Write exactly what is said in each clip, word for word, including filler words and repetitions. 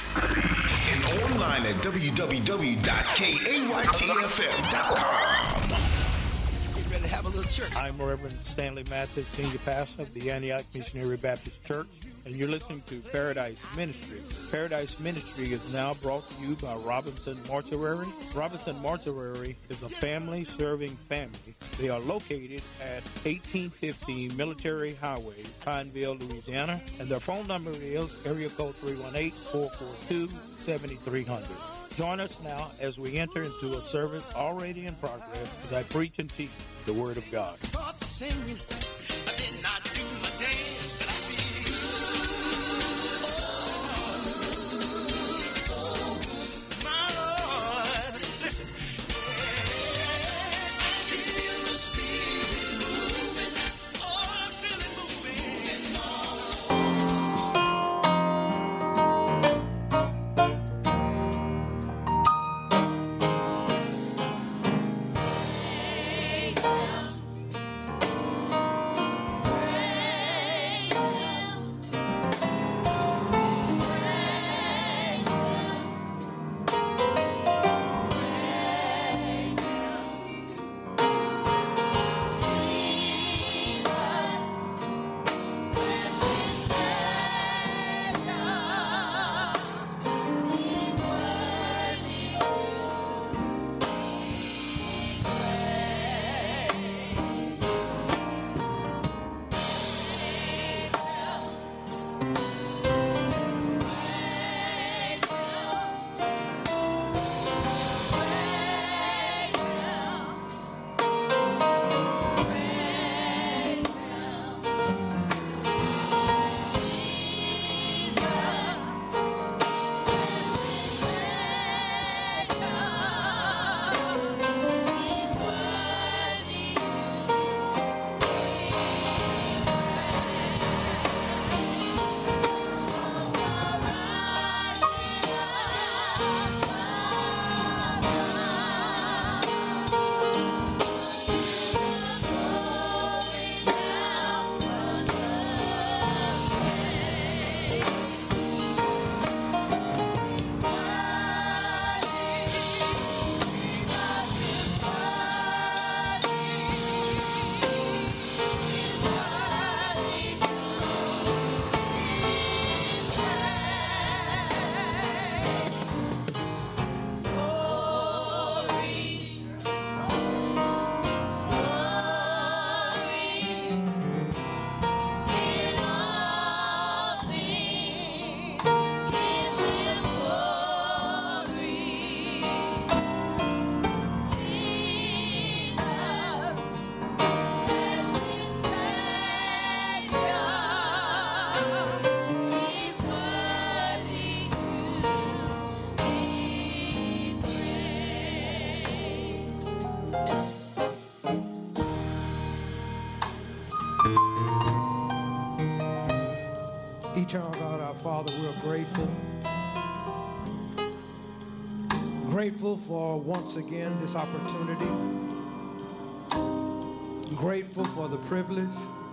Mississippi. And online at w w w dot k a y t f m dot com. Get ready to have a little church. I'm Reverend Stanley Mathis, Senior Pastor of the Antioch Missionary Baptist Church, and you're listening to Paradise Ministry. Paradise Ministry is now brought to you by Robinson Mortuary. Robinson Mortuary is a family-serving family. They are located at eighteen fifteen Military Highway, Pineville, Louisiana, and their phone number is area code three one eight, four four two, seven three zero zero. Join us now as we enter into a service already in progress as I preach and teach the Word of God. Start singing. I did not do my dance, and I feel my Lord. Listen. I can feel the Spirit moving. Oh, I feel it moving. Eternal God, our Father, we're grateful. Grateful for once again this opportunity. Grateful for the privilege.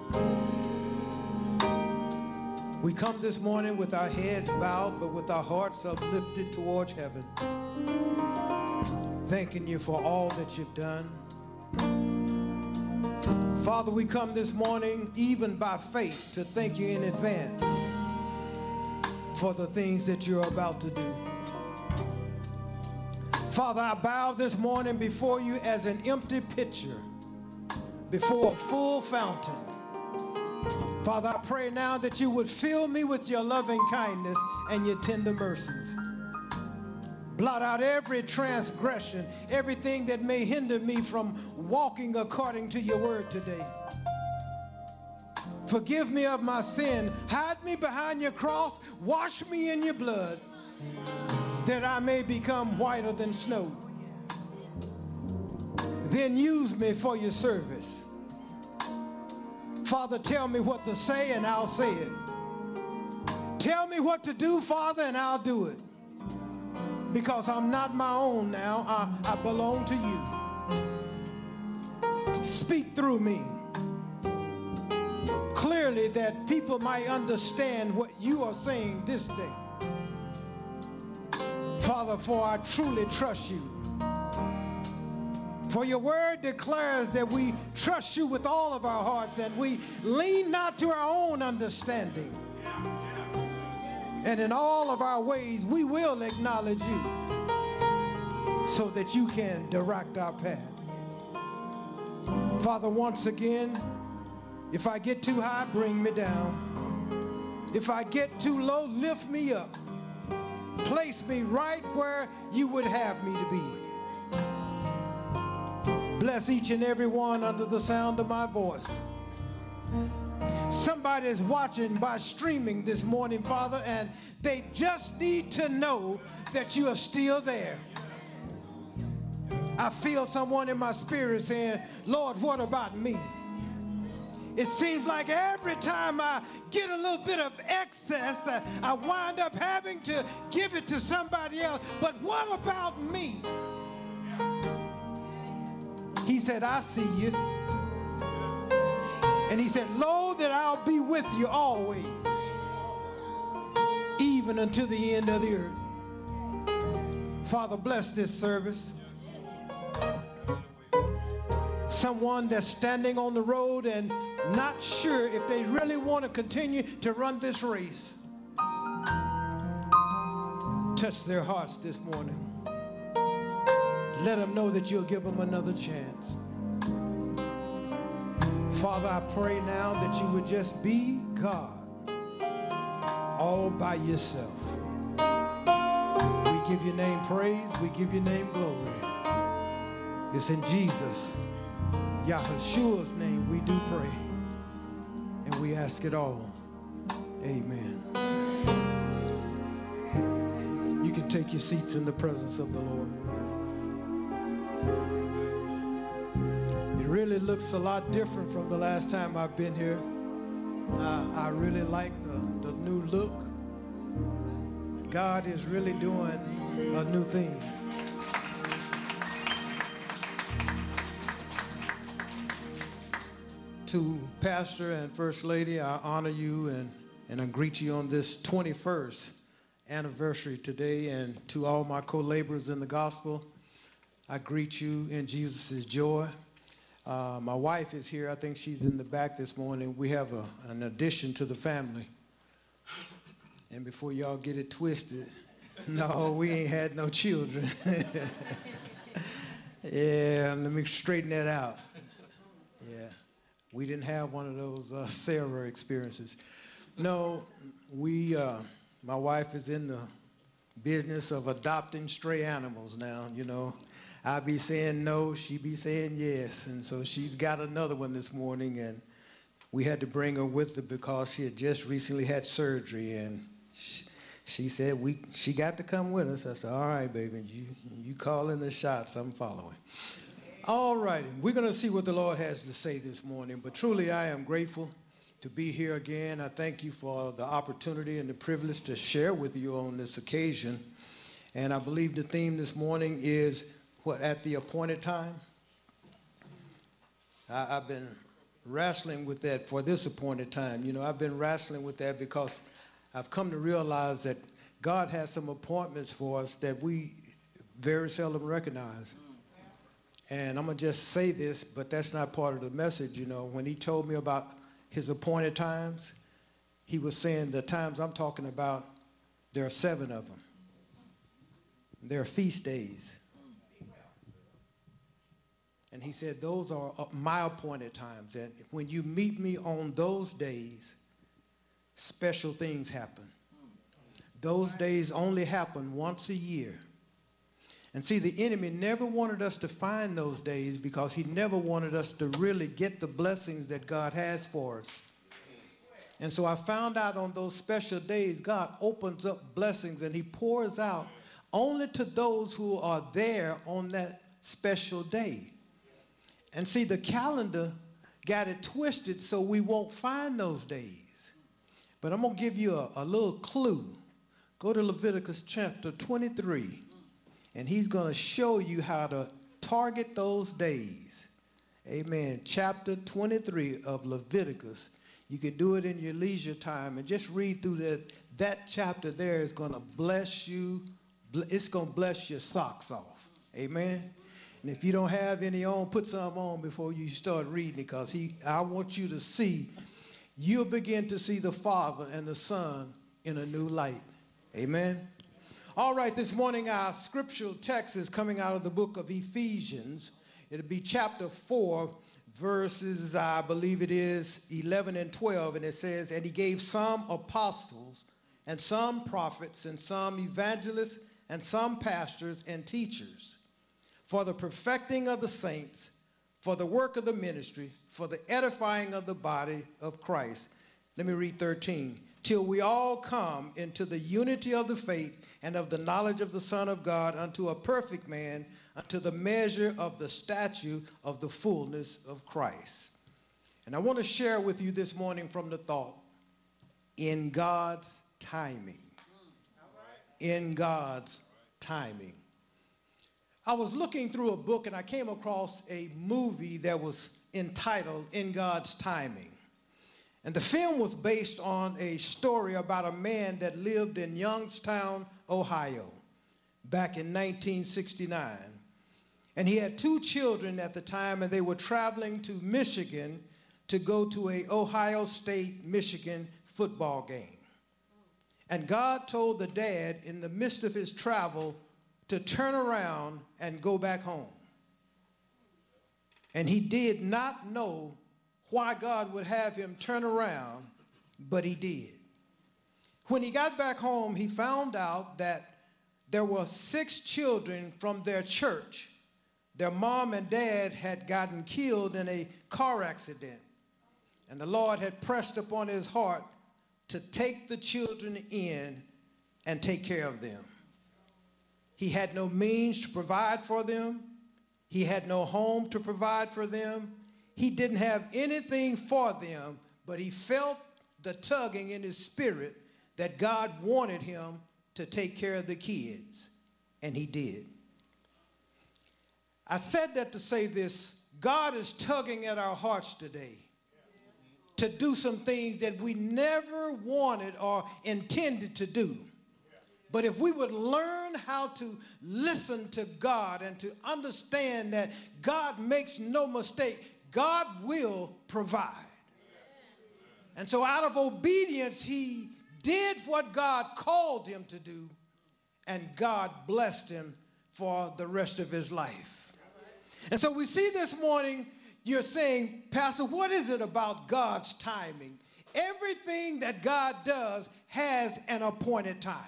We come this morning with our heads bowed, but with our hearts uplifted towards heaven. Thanking you for all that you've done. Father, we come this morning, even by faith, to thank you in advance for the things that you're about to do. Father, I bow this morning before you as an empty pitcher, before a full fountain. Father, I pray now that you would fill me with your loving kindness and your tender mercies. Blot out every transgression, everything that may hinder me from walking according to your word today. Forgive me of my sin. Hide me behind your cross. Wash me in your blood, that I may become whiter than snow. Then use me for your service. Father, tell me what to say and I'll say it. Tell me what to do, Father, and I'll do it. Because I'm not my own now. I, I belong to you. Speak through me clearly, that people might understand what you are saying this day. Father, for I truly trust you. For your word declares that we trust you with all of our hearts and we lean not to our own understanding. And in all of our ways, we will acknowledge you so that you can direct our path. Father, once again, if I get too high, bring me down. If I get too low, lift me up. Place me right where you would have me to be. Bless each and every one under the sound of my voice. Somebody is watching by streaming this morning, Father, and they just need to know that you are still there. I feel someone in my spirit saying, Lord, what about me? It seems like every time I get a little bit of excess, uh, I wind up having to give it to somebody else. But what about me? He said, I see you. And he said, lo, that I'll be with you always, even until the end of the earth. Father, bless this service. Someone that's standing on the road and not sure if they really want to continue to run this race. Touch their hearts this morning. Let them know that you'll give them another chance. Father, I pray now that you would just be God all by yourself. We give your name praise. We give your name glory. It's in Jesus, Yahushua's name we do pray. And we ask it all. Amen. You can take your seats in the presence of the Lord. It really looks a lot different from the last time I've been here. Uh, I really like the, the new look. God is really doing a new thing. To Pastor and First Lady, I honor you and, and I greet you on this twenty-first anniversary today. And to all my co-laborers in the gospel, I greet you in Jesus' joy. Uh, my wife is here. I think she's in the back this morning. We have a, an addition to the family. And before y'all get it twisted, no, we ain't had no children. Yeah, let me straighten that out. Yeah, we didn't have one of those uh, Sarah experiences. No, we, uh, my wife is in the business of adopting stray animals now, you know. I be saying no, she be saying yes. And so she's got another one this morning, and we had to bring her with her because she had just recently had surgery, and she, she said we she got to come with us. I said, all right, baby, you, you calling the shots, I'm following. All righty, we're going to see what the Lord has to say this morning, but truly I am grateful to be here again. I thank you for the opportunity and the privilege to share with you on this occasion. And I believe the theme this morning is what, at the appointed time? I, I've been wrestling with that for this appointed time. You know, I've been wrestling with that because I've come to realize that God has some appointments for us that we very seldom recognize. And I'm going to just say this, but that's not part of the message. You know, when he told me about his appointed times, he was saying the times I'm talking about, there are seven of them. They're feast days. And he said, those are my appointed times. And when you meet me on those days, special things happen. Those days only happen once a year. And see, the enemy never wanted us to find those days because he never wanted us to really get the blessings that God has for us. And so I found out on those special days, God opens up blessings and he pours out only to those who are there on that special day. And see, the calendar got it twisted so we won't find those days. But I'm going to give you a, a little clue. Go to Leviticus chapter twenty-three, and he's going to show you how to target those days. Amen. Chapter twenty-three of Leviticus. You can do it in your leisure time and just read through that. That chapter there is going to bless you it's going to bless your socks off. Amen. And if you don't have any on, put some on before you start reading it, because he, I want you to see, you'll begin to see the Father and the Son in a new light. Amen. All right, this morning our scriptural text is coming out of the book of Ephesians. It'll be chapter four, verses, I believe it is, eleven and twelve, and it says, and he gave some apostles, and some prophets, and some evangelists, and some pastors and teachers, for the perfecting of the saints, for the work of the ministry, for the edifying of the body of Christ. Let me read thirteen. Till we all come into the unity of the faith and of the knowledge of the Son of God, unto a perfect man, unto the measure of the stature of the fullness of Christ. And I want to share with you this morning from the thought, in God's timing. In God's timing. I was looking through a book and I came across a movie that was entitled In God's Timing. And the film was based on a story about a man that lived in Youngstown, Ohio, back in nineteen sixty-nine. And he had two children at the time, and they were traveling to Michigan to go to a Ohio State-Michigan football game. And God told the dad in the midst of his travel to turn around and go back home. And he did not know why God would have him turn around, but he did. When he got back home, he found out that there were six children from their church. Their mom and dad had gotten killed in a car accident, and the Lord had pressed upon his heart to take the children in and take care of them. He had no means to provide for them. He had no home to provide for them. He didn't have anything for them, but he felt the tugging in his spirit that God wanted him to take care of the kids, and he did. I said that to say this: God is tugging at our hearts today to do some things that we never wanted or intended to do. But if we would learn how to listen to God and to understand that God makes no mistake, God will provide. And so out of obedience, he did what God called him to do, and God blessed him for the rest of his life. And so we see this morning, you're saying, Pastor, what is it about God's timing? Everything that God does has an appointed time.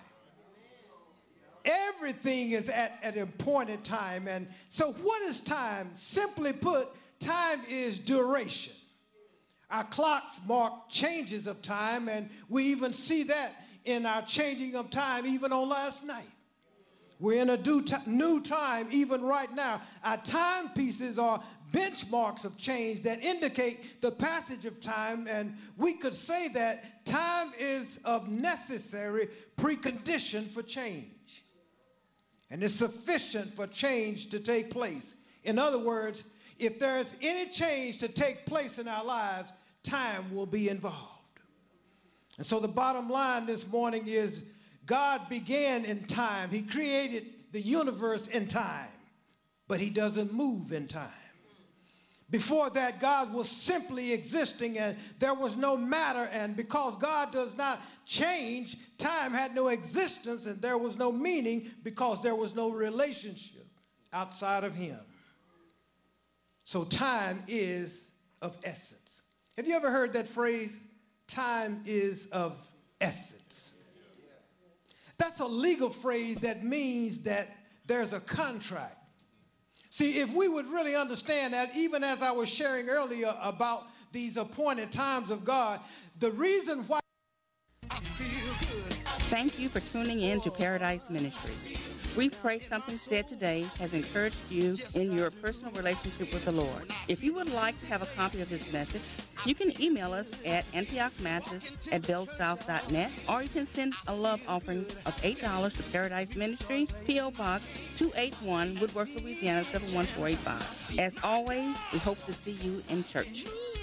Everything is at an appointed time. And so what is time? Simply put, time is duration. Our clocks mark changes of time, and we even see that in our changing of time even on last night. We're in a new time even right now. Our timepieces are benchmarks of change that indicate the passage of time, and we could say that time is a necessary precondition for change. And it's sufficient for change to take place. In other words, if there is any change to take place in our lives, time will be involved. And so the bottom line this morning is God began in time. He created the universe in time, but he doesn't move in time. Before that, God was simply existing, and there was no matter, and because God does not change, time had no existence, and there was no meaning because there was no relationship outside of him. So time is of essence. Have you ever heard that phrase, time is of essence? That's a legal phrase that means that there's a contract. See, if we would really understand that, even as I was sharing earlier about these appointed times of God, the reason why I feel good. Thank you for tuning in to Paradise Ministry. We pray something said today has encouraged you in your personal relationship with the Lord. If you would like to have a copy of this message, you can email us at antioch mathis at bellsouth dot net, or you can send a love offering of eight dollars to Paradise Ministry, P O Box two eighty-one, Woodworth, Louisiana seven one four eight five. As always, we hope to see you in church.